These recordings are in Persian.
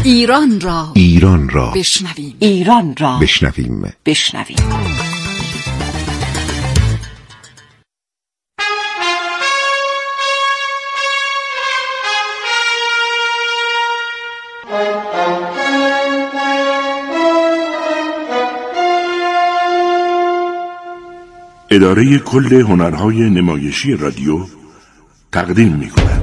ایران را بشنویم. ایران را بشنویم. اداره کل هنرهای نمایشی رادیو تقدیم می‌کند.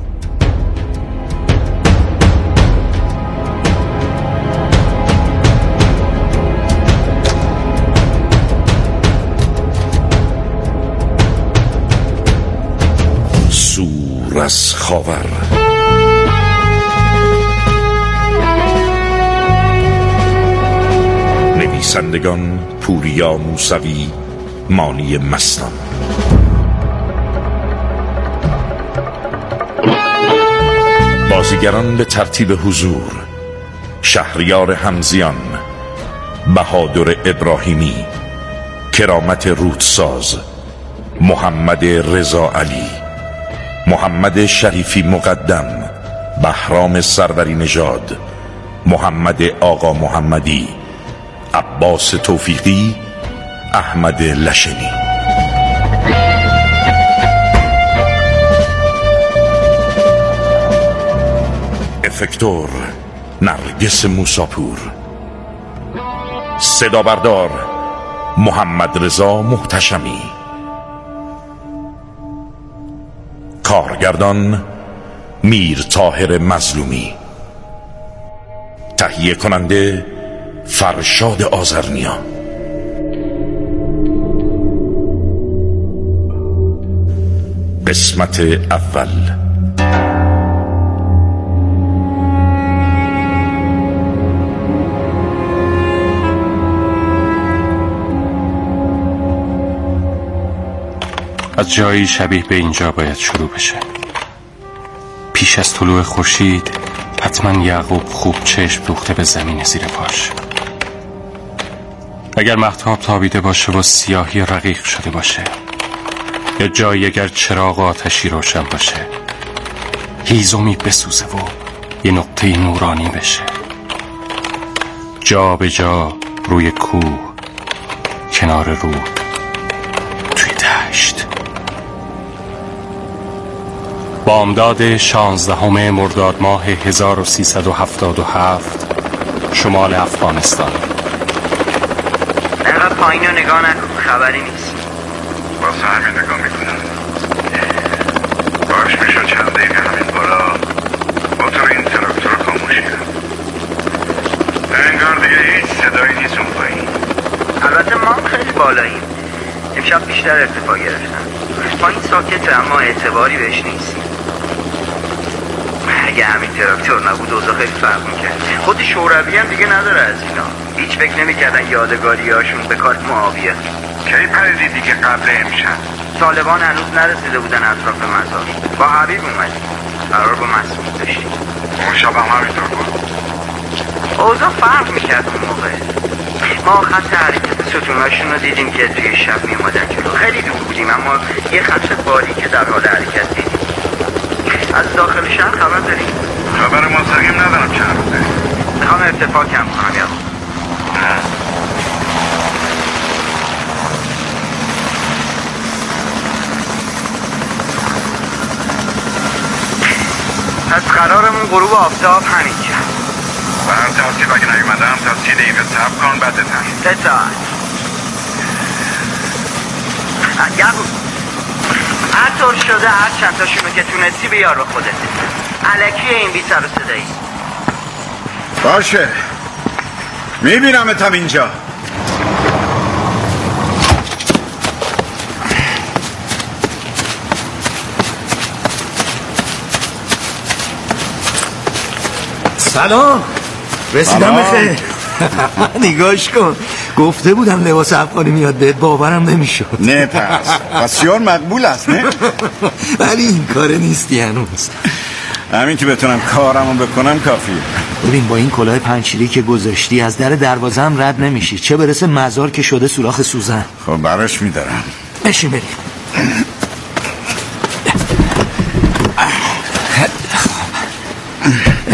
سور از خاور. نویسندگان پوریا موسوی، مانی مستان. بازیگران به ترتیب حضور: شهریار حمزیان، بهادر ابراهیمی، کرامت رودساز، محمد رضا علی، محمد شریفی مقدم، بهرام سروری نژاد، محمد آقا محمدی، عباس توفیقی، احمد لشنی. افکتور نرگس موساپور. صدا بردار محمد رضا محتشمی. کارگردان میر طاهر مظلومی. تهیه کننده فرشاد آذرنیا. قسمت اول. از جایی شبیه به اینجا باید شروع بشه. پیش از طلوع خورشید حتما یعقوب خوب چشم دوخته به زمین زیر پاش. اگر مهتاب تابیده باشه و سیاهی رقیق شده باشه، یا جایی اگر چراغ آتشی روشن باشه، هیزمی بسوزه و یه نقطه نورانی بشه، جا به جا روی کوه، کنار رود، توی دشت. بامداد 16 مرداد ماه 1377 شمال افغانستان. اینقدر پایین رو نگاه نکن، خبری نیست. واسه همین نگاه میکنم. باش میشون چند دقیقه همین بالا موتور این تراکتور خاموشیه. انگار دیگه هیچ صدایی نیست اون پایین. البته ما خیلی بالاییم. امشب بیشتر ارتفاع گرفتن. پایین ساکته اما اعتباری بهش نیست. اگه همین تراکتور نبود اوضاع خیلی فرق میکرد. خود شوروی هم دیگه نداره از اینا. هیچ فکر نمیکردن یادگاری هاشون به کار ما بیاد. کی پریدی دیگه قبل امشب؟ طالبان هنوز نرسیده بودن اطراف مزار. با حبیب اومدیم. قرار با مسعود داشتیم. اون شب هم همینطور بود. اوضاع فرق میکرد اون موقع. ما خط حرکت ستوناشون رو دیدیم که توی شب میومدن جلو. خیلی دور بودیم اما یه خط باریک در حال حرکت دیدیم. از داخل شهر خبر داریم؟ خبر مستقیم ندارم چند روزه. میخوام ارتفاع کم کنم یا نه. پس قرارمون غروب آفتاب همینجا. به هر ترتیب اگه نیومدم تا 30 دقیقه صبر کن بعد بزن. 3 ساعت. یعقوب هر طور شده هر چند تاشونو که تونستی بیار به خودت. الکی این بی سر و صدایی. باشه میبینمتم اینجا. سلام. رسیدم بخیر. نگاش کن، گفته بودم لباس افغانی میاد بهت، باورم نمیشد. نه پس بسیار مقبول است نه؟ ولی این کاره نیستی هنوز. همین که بتونم کارمو بکنم کافیه. ببین با این کلاه پنچیری که گذاشتی از در دروازه هم رد نمیشی، چه برسه مزار که شده سوراخ سوزن. خب براش میدارم. بشین بریم.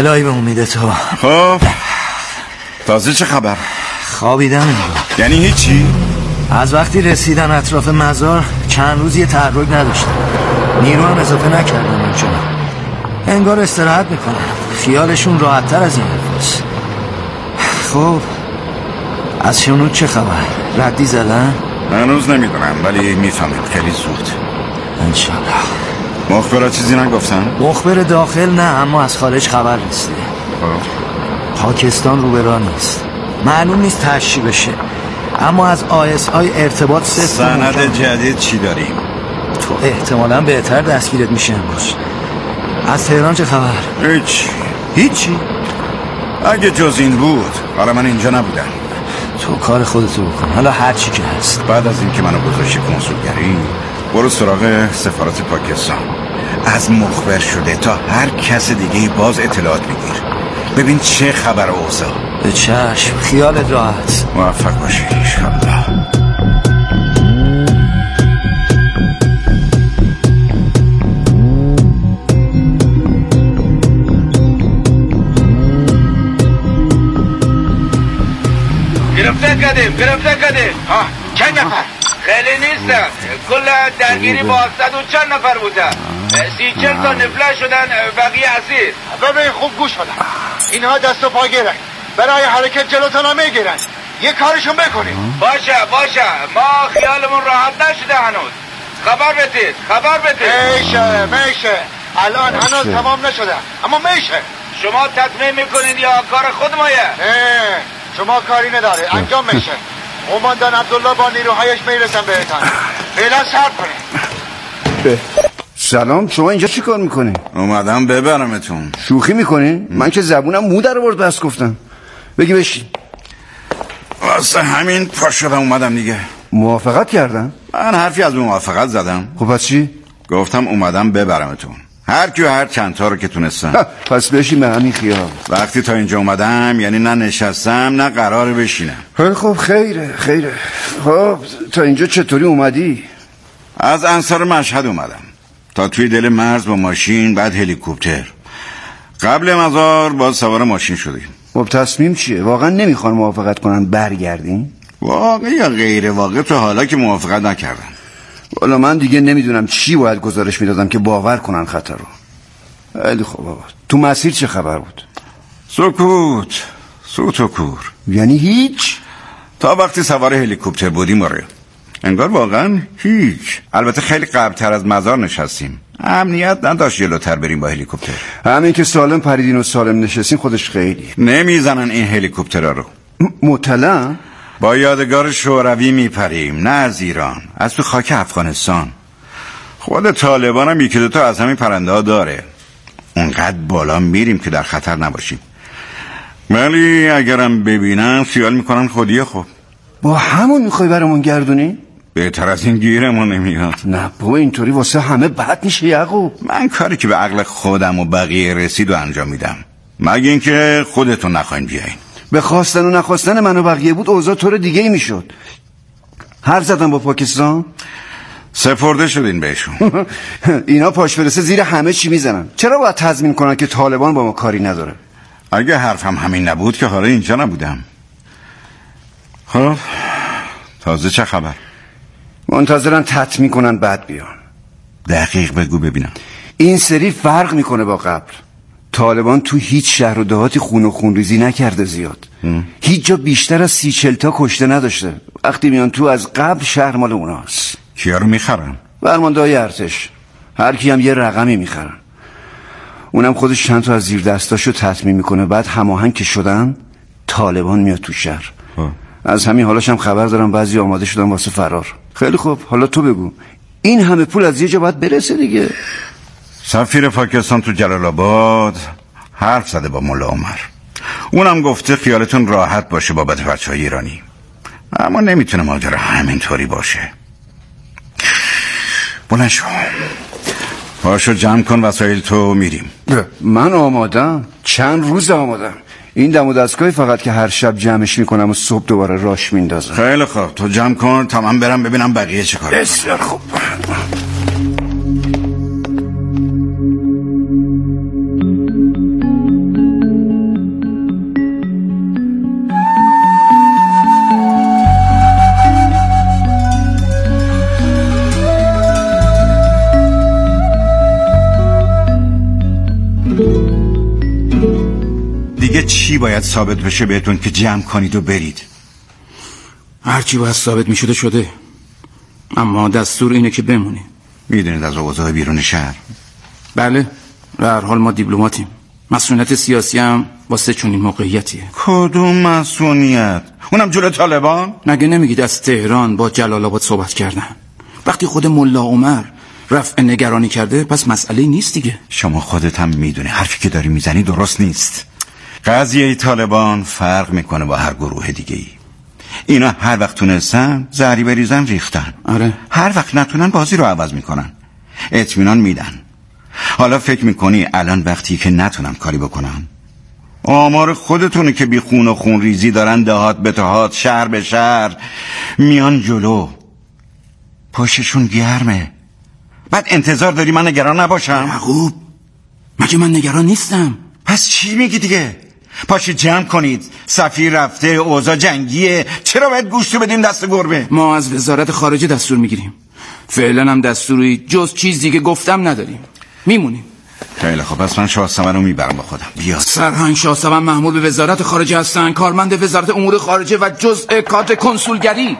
الهی به امید تو. خب تازه چه خبر؟ خوابیدم انگار. یعنی هیچی؟ از وقتی رسیدن اطراف مزار چند روز یه تحرک نداشتم. نیرو هم اضافه نکردم اونجا. انگار استراحت میکنن. خیالشون راحت تر از این حرفاست. خب از شنود چه خبر؟ ردی زدن؟ هنوز نمیدونم ولی میفهمم خیلی زود. انشالله. مخبرها چیزی نگفتن؟ مخبر داخل نه، اما از خارج خبر رسیده. پاکستان رو به راه نیست. معلوم نیست تشی بشه، اما از ISI ارتباط صفر. سند جدید چی داریم؟ تو احتمالاً بهتر دستگیرت میشه امروز. از تهران چه خبر؟ هیچی؟ اگه جز این بود حالا من اینجا نبودم. تو کار خودتو بکن، حالا هر چی که هست. بعد از اینکه منو گذاشتی کنسولگری برو سراغ سفارت پاکستان. از مخبر شده تا هر کس دیگه باز اطلاعات بگیر، ببین چه خبر اوضاع. به چشم، خیالت راحت. موفق باشی انشالله. گرفته کردیم چند نفر؟ خیلی نیستن، کل درگیری با 100 و چند نفر بودن. 30-40 تا نفله شدن، بقیه اسیر. ببین خوب گوش بدن، اینها دست و پا گیرن، برای حرکت جلوتون میگیرن. یه کارشون بکنیم. باشه ما خیالمون راحت نشده هنوز. خبر بدید. میشه الان هنوز تمام نشده، اما میشه. شما تطمیم میکنید یا کار خود مایه؟ شما کاری نداره، انجام میشه. قماندان عبدالله با نیروهایش میرسن بهتان. فعلا صبر کنید. سلام، شما اینجا چی کار میکنی؟ اومدم ببرمتون. شوخی میکنی؟ من که زبونم مو در آورد بس گفتم. بگی بشین. واسه همین پا شدم اومدم دیگه. موافقت کردن؟ من حرفی از موافقت زدم. خب پس چی؟ گفتم اومدم ببرمتون، هر کیو هر چند تا رو که تونستم. پس بشین به همین خیال. وقتی تا اینجا اومدم یعنی نه نشستم نه قرار بشینم. خب خیره. خب تا اینجا چطوری اومدی؟ از انصار مشهد اومدم تا توی دل مرز با ماشین، بعد هلیکوپتر. قبل مزار باز سوار ماشین شدیم. خب تصمیم چیه؟ واقعا نمیخوان موافقت کنن برگردین؟ واقع یا غیر واقع تا حالا که موافقت نکردن. والا من دیگه نمیدونم چی باید گزارش میدادم که باور کنن خطر رو. خیلی خوب بابا. تو مسیر چه خبر بود؟ سکوت، سوت و کور. یعنی هیچ؟ تا وقتی سوار هلیکوپتر بودیم آره، انگار واقعا هیچ. البته خیلی قبلتر از مزار نشستیم، امنیت نداشت جلوتر بریم با هلیکوپتر. همین که سالم پریدین و سالم نشستین خودش خیلی. نمیزنن این هلیکوپترها رو. مطلع؟ با یادگار شوروی میپریم، نه از ایران، از تو خاک افغانستان. خود طالبان هم یکی دوتا از همین پرنده ها داره. اونقدر بالا میریم که در خطر نباشیم، ولی اگرم ببینن خیال میکنن خودیه. خب با همون میخوای برامون گردونی؟ بهتر از این گیرمون نمیاد. نه بابا اینطوری واسه همه بد میشه یعقوب. من کاری که به عقل خودم و بقیه رسید و انجام میدم، مگه اینکه خودتون نخواین بیاین. به خواستن و نخواستن من و بقیه بود اوضاع طور دیگه ای میشد. حرف زدم با پاکستان؟ سپرده شدین بهشون. اینا پاش برسه زیر همه چی میزنن. چرا باید تضمین کنن که طالبان با ما کاری نداره؟ اگه حرفم همین نبود که حالا اینجا نبودم. خب تازه چه خبر؟ منتظرن تطمین کنن بعد بیان. دقیق بگو ببینم. این سری فرق میکنه با قبل. طالبان تو هیچ شهر و دهاتی خون و خونریزی نکرده زیاد. هیچ جا بیشتر از 30-40 تا کشته نداشته. وقتی میان تو از قبل شهر مال اوناست. کیا رو میخرن؟ فرماندهای ارتش. هر کی هم یه رقمی میخرن. اونم خودش چند تا از زیر دستاشو تطمیم میکنه، بعد هماهنگ که شدن طالبان میاد تو شهر. از همین حالاش هم خبر دارم بعضی آماده شدن واسه فرار. خیلی خوب، حالا تو بگو این همه پول از یه جا باید برسه دیگه. سفیر پاکستان تو جلال آباد حرف زده با مولا عمر، اونم گفته خیالتون راحت باشه بابت بچهای ایرانی، اما نمیتونه ماجرا همینطوری باشه. بلند شو، پاشو جمع کن وسایل تو، میریم. من آمادم، چند روز آمادم. این دم و دستگاهی فقط که هر شب جمعش میکنم و صبح دوباره راش میندازم. خیلی خوب، تو جمع کن تا من برم ببینم بقیه چه کار. بسیار خوب. دیگه چی باید ثابت بشه بهتون که جمع کنید و برید؟ هرچی باید ثابت می شده اما دستور اینه که بمونیم. میدونید از اوضاع بیرون شهر؟ بله، و هر حال ما دیپلماتیم. مسئولیت سیاسی هم واسه چنین موقعیتیه. کدوم مسئولیت؟ اونم جلو طالبان؟ مگه نمیگید از تهران با جلال آباد صحبت کردن؟ وقتی خود ملا عمر رفع نگرانی کرده پس مسئله نیست دیگه. شما خودت هم میدونی حرفی که داری میزنی درست نیست. قضیه طالبان فرق میکنه با هر گروه دیگه ای. اینا هر وقت تونستن زهری بریزن ریختن. آره. هر وقت نتونن بازی رو عوض میکنن، اطمینان میدن. حالا فکر میکنی الان وقتی که نتونن کاری بکنن؟ آمار خودتونه که بی خون و خون ریزی دارن دهات به دهات، شهر به شهر میان جلو، پشتشون گرمه. بعد انتظار داری من نگران نباشم؟ یعقوب مگه من نگران نیستم؟ پس چی میگی دیگه؟ پاشید جمع کنید، سفیر رفته، اوضاع جنگیه، چرا باید گوشتو بدیم دست گربه؟ ما از وزارت خارجه دستور میگیریم، فعلا هم دستوری جز چیزی که گفتم نداریم، میمونیم. خیلی خب، پس من شاهستمن رو میبرم با خودم. بیا. سرهنگ شاهستمن مأمور به وزارت خارجه هستن، کارمند وزارت امور خارجه و جزء کادر کنسولگری.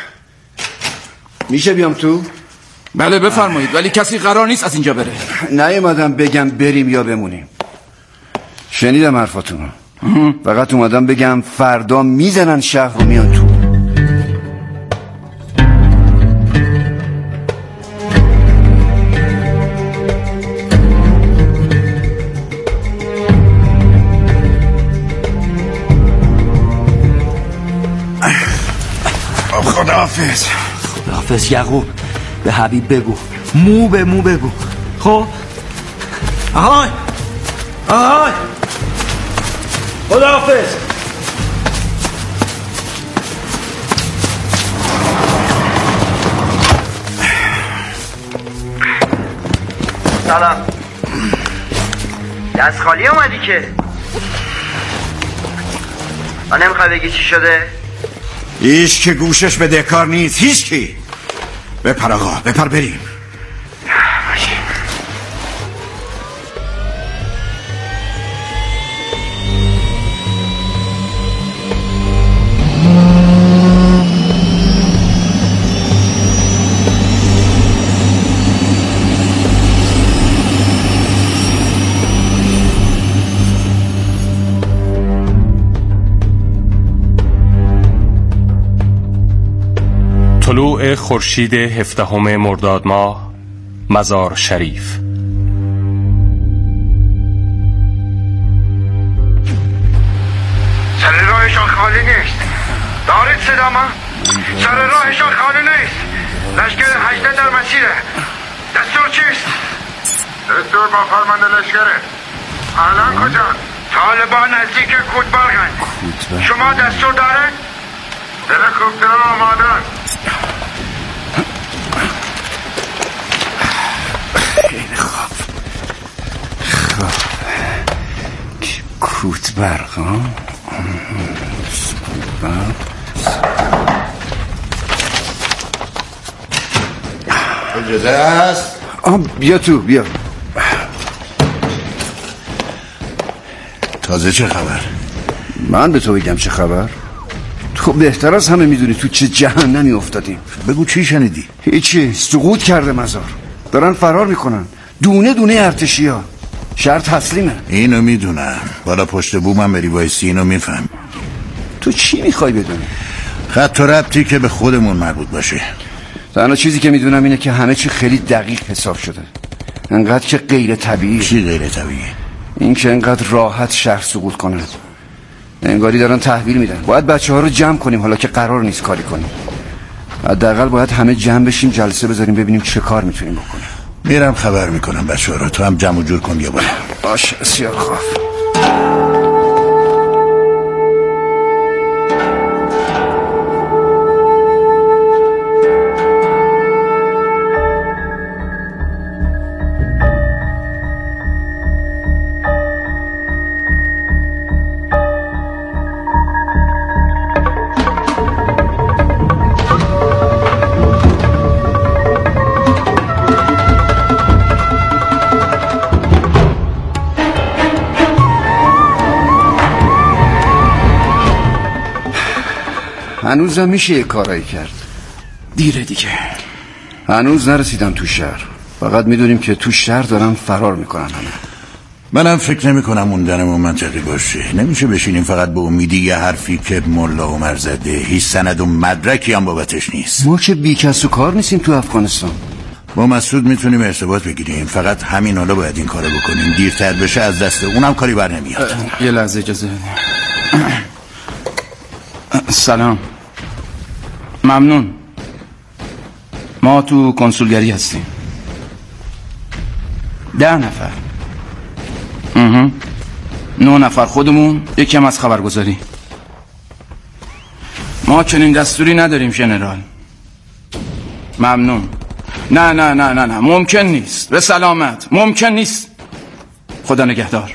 میشه بیام تو؟ بله بفرمایید، ولی کسی قرار نیست از اینجا بره. نیومدم بگم بریم یا بمونیم. شنیدم حرفاتونو. فقط اومدم بگم فردا میزنن شهر رو میان تو. خداحافظ. خداحافظ یعقوب. به حبیب بگو، مو به مو بگو. خب آهای آهای، خداحافظ. سلام. دست خالی اومدی که؟ نمیخوای بگی چی شده؟ هیچ که گوشش به دکار نیست، هیچ کی. بپر آقا، بپر بریم. طلوع خورشید 17 مرداد ماه، مزار شریف. سر راهشان خالی نیست. دارید صدا ما؟ سر راهشان خالی نیست. لشکر 18 در مسیره. دستور چیست؟ دستور با فرمانده لشکره. الان کجا؟ طالبان نزدیک کودبرگن. شما دستور دارید؟ هلیکوپترها آمادن. خیلی خوب. کوتبرگ ها؟ اجازه است؟ بیا تو، بیا. تازه چه خبر؟ من به تو بگم چه خبر؟ تو بهتر از همه میدونی تو چه جهنمی افتادیم. بگو چی شنیدی؟ هیچی، سقوط کرده مزار. دارن فرار میکنن، دونه دونه ارتشی ها. شهر تسلیمه. اینو میدونم، بالا پشت بومم بری وایسی اینو میفهم. تو چی میخوای بدونی؟ خط و ربطی که به خودمون مربوط باشه. تنها چیزی که میدونم اینه که همه چی خیلی دقیق حساب شده. انقدر که غیر طبیعی. چی غیر طبیعی؟ این که انقدر راحت شهر سقوط کنه. انگاری دارن تحویل میدن. باید بچه‌ها رو جمع کنیم حالا که قرار نیست کاری کنیم. حداقل باید همه جمع بشیم، جلسه بذاریم ببینیم چه کار میتونیم بکنیم. میرم خبر میکنم بچه‌ها رو. تو هم جمع و جور کن بیا بالا. باشه، بسیار خوب. هنوزم میشه یه کارایی کرد. دیره دیگه. هنوز نرسیدم تو شهر. فقط میدونیم که تو شهر دارن فرار میکنن همه. منم فکر نمی کنم موندنمون منطقی باشه. نمیشه بشینیم فقط به امیدی یه حرفی که ملا عمر زده. هیچ سند و مدرکی هم بابتش نیست. ما که بی کس و کار نیستیم تو افغانستان. با مسعود میتونیم ارتباط بگیریم. فقط همین حالا باید این کارو بکنیم. دیرتر بشه از دست اونم کاری بر نمیاد. یه لحظه اجازه بده. سلام. ممنون. ما تو کنسولگری هستیم. 10 نفر. 9 نفر خودمون، یکی هم از خبرگزاری. ما چنین دستوری نداریم ژنرال. ممنون. نه ممکن نیست. به سلامت. ممکن نیست. خدا نگهدار.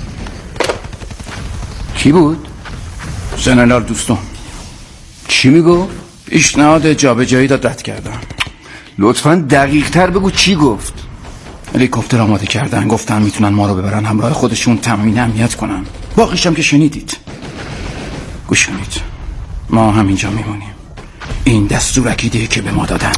کی بود؟ ژنرال دوستم. چی میگو؟ پیشنهاد جابجایی داد، رد کردم. لطفاً دقیق تر بگو چی گفت. هلیکوپتر آماده کردن، گفتن میتونن ما رو ببرن همراه خودشون، تامین امنیت کنن. باقیشم که شنیدید. گوش کنید، ما همینجا میمونیم. این دستور اکیده‌ای که به ما دادن.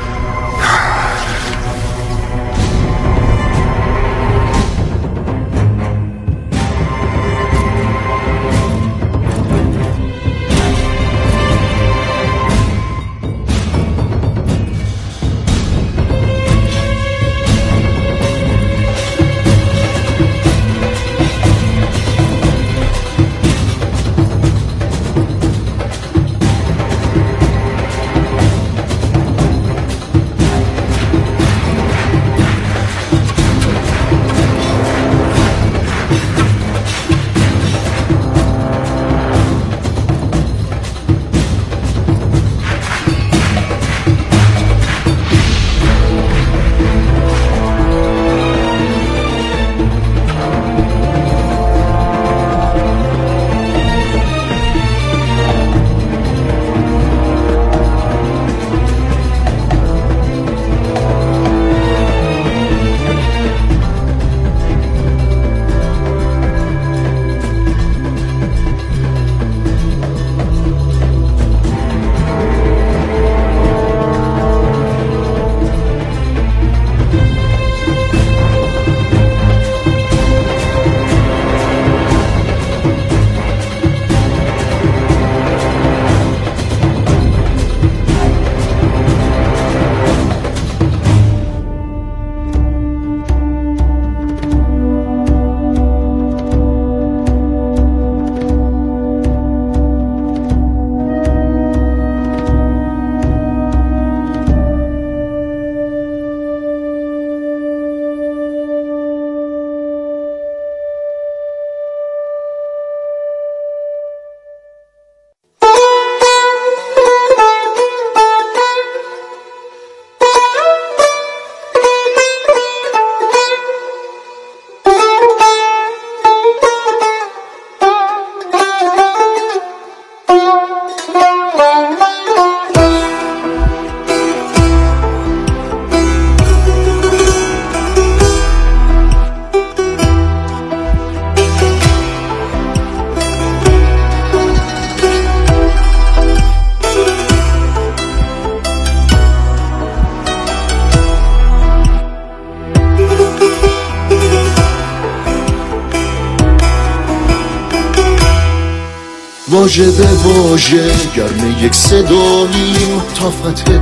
واژه به واژه گرم یک صداییم، تا فتح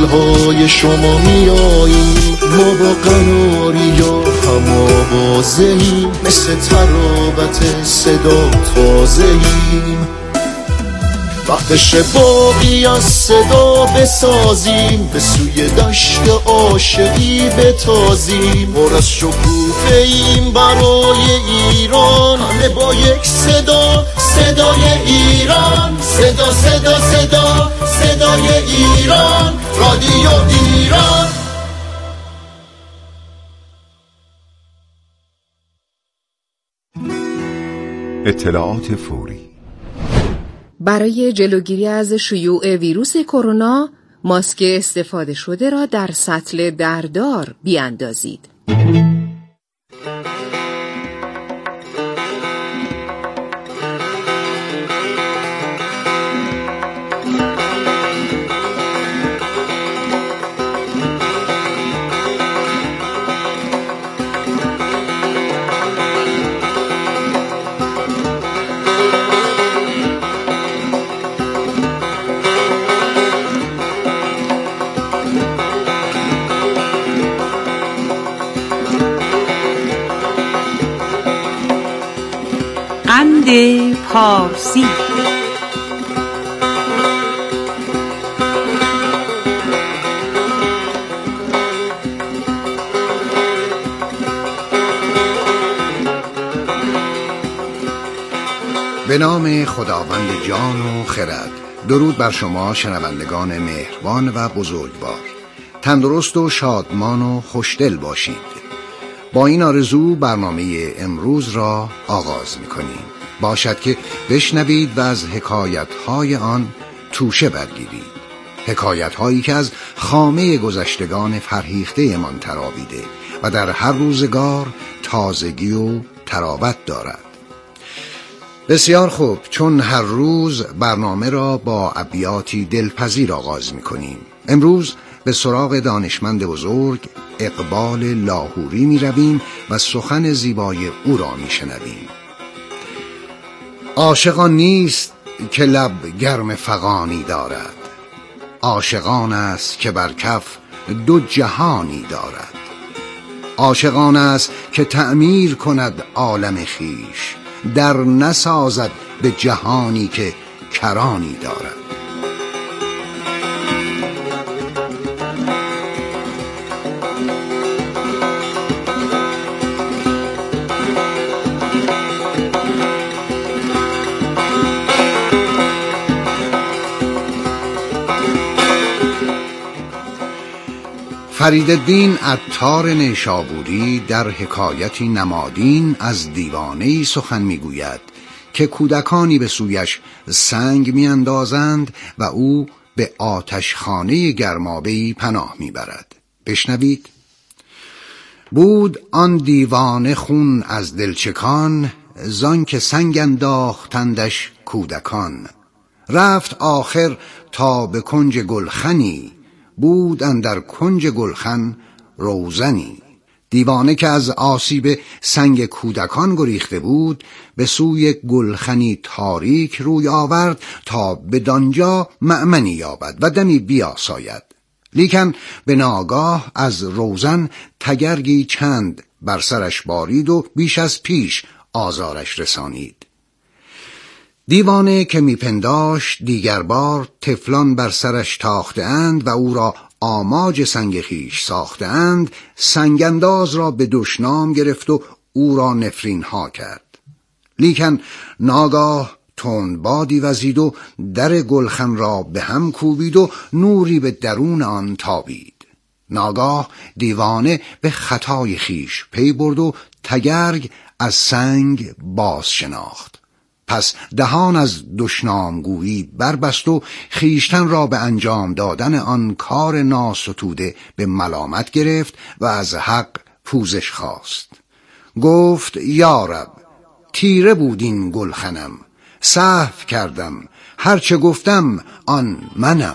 دلهای شما میاییم. ما با قناری یا هم آوازه‌ایم، مثل تراوت صدا تازه‌ایم. وقتش باقی از صدا بسازیم، به سوی دشت عاشقی بتازیم. پر از شکوفه‌ایم برای ایران، همه با یک صدا، صدای ایران. صدا صدا صدا صدای ایران، رادیو ایران. اطلاعات فوری. برای جلوگیری از شیوع ویروس کرونا، ماسک استفاده شده را در سطل دردار بیاندازید. خداوند پارسی. به نام خداوند جان و خرد. درود بر شما شنوندگان مهربان و بزرگوار. تندرست و شادمان و خوشدل باشید. با این آرزو برنامه امروز را آغاز می‌کنیم. باشد که بشنوید و از حکایت‌های آن توشه برگیرید. حکایت‌هایی که از خامه گذشتگان فرهیخته من تراویده و در هر روزگار تازگی و تراوت دارد. بسیار خوب، چون هر روز برنامه را با ابیاتی دلپذیر آغاز می‌کنیم. امروز به سراغ دانشمند بزرگ اقبال لاهوری می رویم و سخن زیبای او را می شنویم. عاشقان نیست که لب گرم فغانی دارد، عاشقان است که بر کف دو جهانی دارد. عاشقان است که تعمیر کند عالم خیش، در نسازد به جهانی که کرانی دارد. فریدالدین عطار نیشابوری در حکایتی نمادین از دیوانه‌ای سخن می‌گوید که کودکانی به سویش سنگ می‌اندازند و او به آتشخانه گرمابه‌ای پناه می‌برد. بشنوید. بود آن دیوانه خون از دلچکان، زان که سنگ انداختندش کودکان. رفت آخر تا به کنج گلخنی، بود اندر کنج گلخن روزنی. دیوانه که از آسیب سنگ کودکان گریخته بود، به سوی گلخنی تاریک روی آورد تا بدانجا مأمنی یابد و دمی بیاساید. لیکن به ناگاه از روزن تگرگی چند بر سرش بارید و بیش از پیش آزارش رسانید. دیوانه که میپنداشت دیگر بار طفلان بر سرش تاخته اند و او را آماج سنگ خیش ساخته اند، سنگانداز را به دشنام گرفت و او را نفرین ها کرد. لیکن ناگاه تندبادی وزید و در گلخن را به هم کوبید و نوری به درون آن تابید. ناگاه دیوانه به خطای خیش پی برد و تگرگ از سنگ باز شناخت. پس دهان از دشنامگویی بربست و خیشتن را به انجام دادن آن کار ناستوده به ملامت گرفت و از حق پوزش خواست. گفت یا رب، تیره بود این گلخنم، سهو کردم، هرچه گفتم آن منم.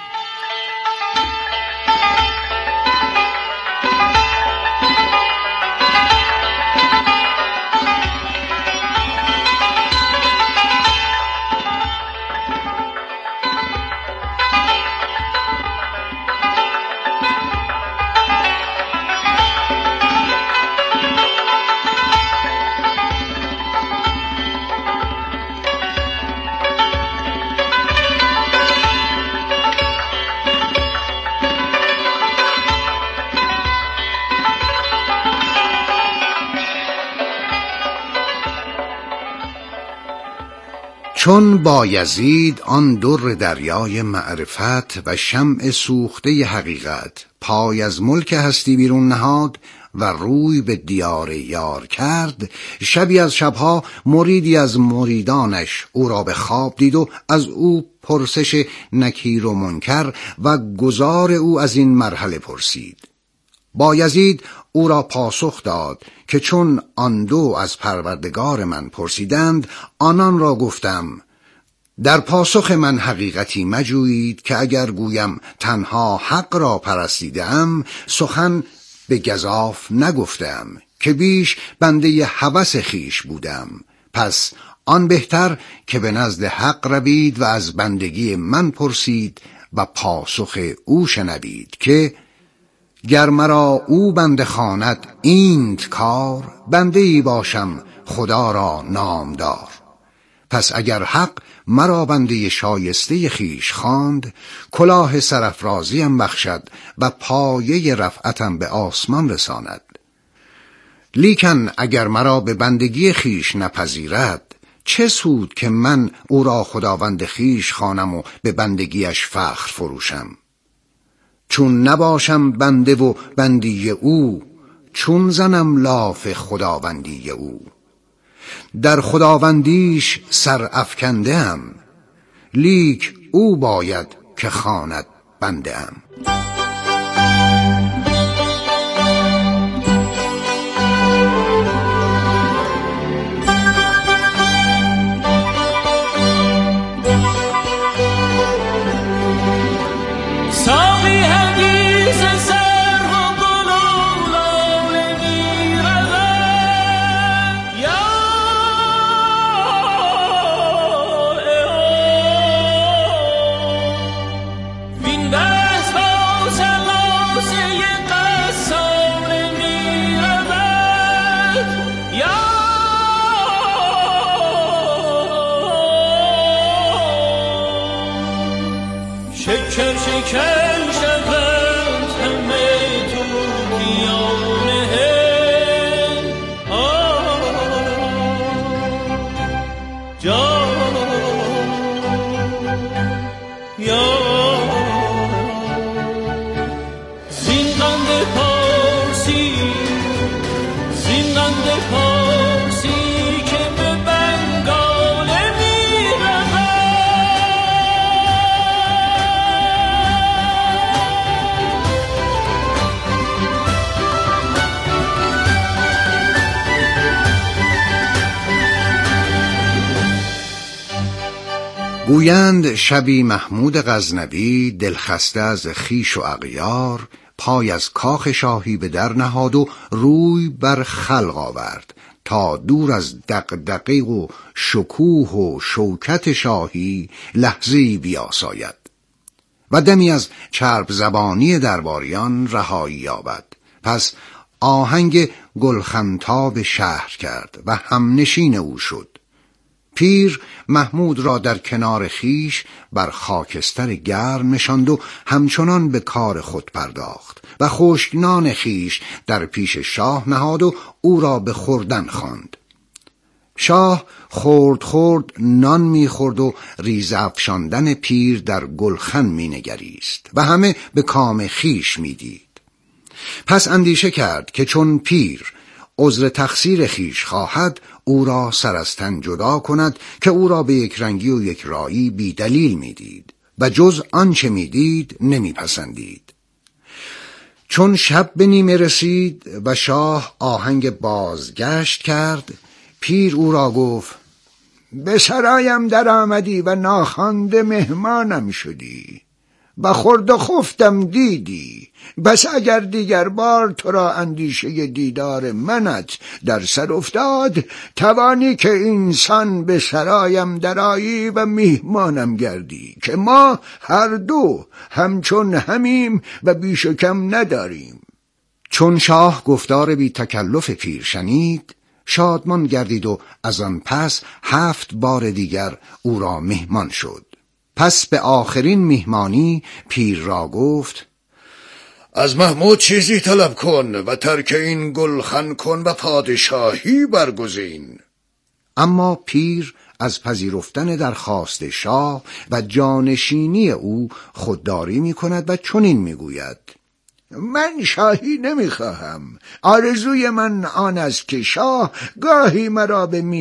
چون بایزید آن در دریای معرفت و شمع سوخته حقیقت پای از ملک هستی بیرون نهاد و روی به دیار یار کرد، شبی از شبها مریدی از مریدانش او را به خواب دید و از او پرسش نکیر و منکر و گذار او از این مرحله پرسید. بایزید او را پاسخ داد که چون آن دو از پروردگار من پرسیدند، آنان را گفتم در پاسخ من حقیقتی مجویید که اگر گویم تنها حق را پرستیدم، سخن به گزاف نگفتم که بیش بنده هوس خیش بودم. پس آن بهتر که به نزد حق روید و از بندگی من پرسید و پاسخ او شنوید که گر مرا او بنده خواند اینت کار، بنده ای باشم خدا را نامدار. پس اگر حق مرا بنده شایسته خیش خواند، کلاه سرافرازیم بخشد و پایه رفعتم به آسمان رساند. لیکن اگر مرا به بندگی خیش نپذیرد، چه سود که من او را خداوند خیش خوانم و به بندگیش فخر فروشم؟ چون نباشم بنده و بندی او، چون زنم لاف خداوندی او. در خداوندیش سر افکنده ام، لیک او باید که خواند بنده ام. گویند شبی محمود غزنوی دلخسته از خویش و اغیار، پای از کاخ شاهی به در نهاد و روی بر خلق آورد تا دور از دغدغه و شکوه و شوکت شاهی لحظه‌ای بیاساید و دمی از چرب زبانی درباریان رهایی یابد. پس آهنگ گلخنتاب شهر کرد و همنشین او شد. پیر محمود را در کنار خیش بر خاکستر گرم نشاند و همچنان به کار خود پرداخت و خشکنان خیش در پیش شاه نهاد و او را به خوردن خواند. شاه خورد خورد نان میخورد و ریزه افشاندن پیر در گلخن مینگریست و همه به کام خیش میدید. پس اندیشه کرد که چون پیر عذر تقصیر خیش خواهد، او را سر از تن جدا کند که او را به یک رنگی و یک رایی بی دلیل میدید و جز آنچه میدید نمیپسندید. چون شب به نیمه رسید و شاه آهنگ بازگشت کرد، پیر او را گفت: به سرایم در آمدی و ناخوانده مهمانم شدی و خورد و خفتم دیدی. بس اگر دیگر بار تو را اندیشه دیدار منت در سر افتاد، توانی که اینسان به سرایم درآیی و میهمانم گردی که ما هر دو همچون همیم و بیش و کم نداریم. چون شاه گفتار بی تکلف پیر شنید، شادمان گردید و از آن پس 7 بار دیگر او را مهمان شد. پس به آخرین میهمانی پیر را گفت: از محمود چیزی طلب کن و ترک این گلخن کن و پادشاهی برگزین. اما پیر از پذیرفتن درخواست شاه و جانشینی او خودداری می کند و چنین می گوید: من شاهی نمی خواهم. آرزوی من آن است که شاه گاهی مرا به